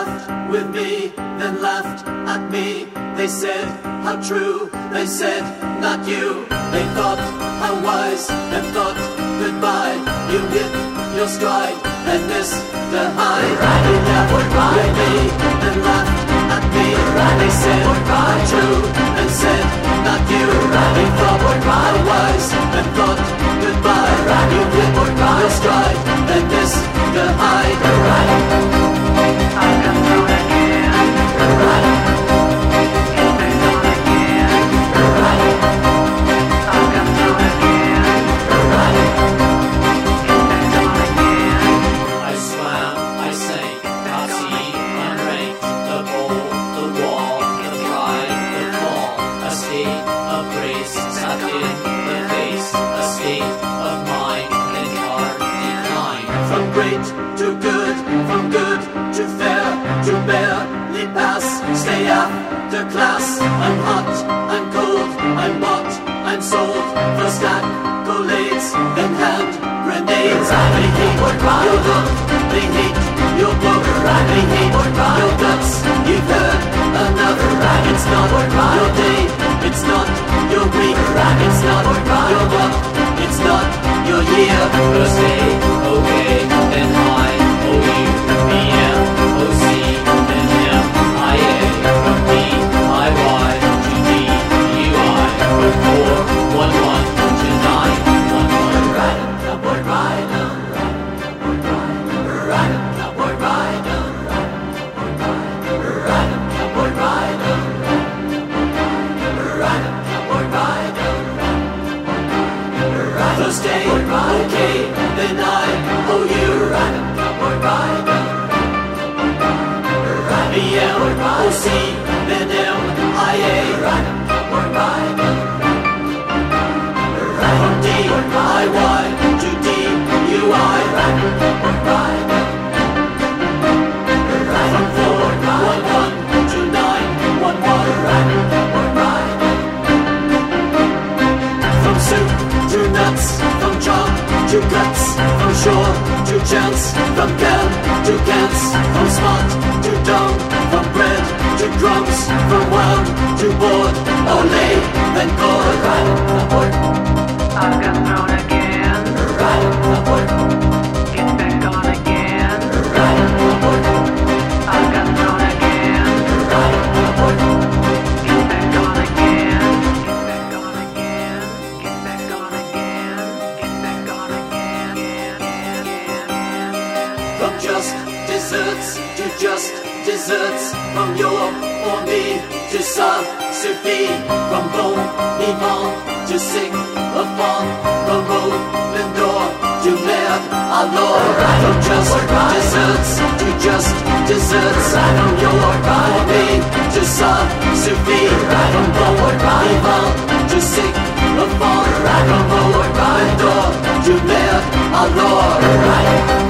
laughed with me, then laughed at me. They said, how true, they said, not you. They thought, how wise, and thought, goodbye. You hit your stride, and missed the high. They laughed with me, then laughed at me. They said, how true, and said, not you. They thought, how wise, and thought, goodbye. You hit your stride, and missed the high. I've come through again. I swam, I sank, not see, unranked, the bowl, the wall, the pride, the fall, a state of grace, sat in the face, a state of mind, and hard decline. From great to good, from good to fair, to barely pass, stay after class. I'm hot, I'm cold, I'm bought, I'm sold, first accolades, then hand grenades. They hate your look, they hate your book, they hate your guts. You've heard another. It's not your day, it's not your week, it's not your month, it's not your year. First day, okay, then I, O-U-B-M, O-C, then M-I-A, from D-I-Y to D-U-I, from 4-1-1 to 9-1-1. Ride 'em, cowboy, ride 'em, ride 'em, cowboy, ride 'em, ride 'em, cowboy, ride 'em, ride 'em, cowboy, ride 'em. First day, okay, then I owe you. Ride 'em, cowboy, ride 'em, B-M-O-C, then M-I-A. Ride 'em, cowboy, ride 'em. From D-I-Y to D-U-I. Ride 'em, cowboy, ride 'em. From 4-1-1 to 9-1-1. Ride 'em, cowboy, ride 'em. From soup to nuts, from chop to guts, from shore to chance, from can to cans, from smart to dumb, from bread to crumbs, from wound to board, ole, then chord. Ride 'em, cowboy, I've got thrown again. ride 'em, cowboy, Get back on again. ride 'em, cowboy, I've got thrown again. ride 'em, cowboy. Get back on again. Get back on again. Get back on again. Get back on again. From just desserts to just desserts, from your or me to ça suffit, from bon vivant to sick of fun, from open door to merde alors. From just desserts to just desserts, from your or me to ça suffit, from bon vivant to sick of fun, from open door to merde alors.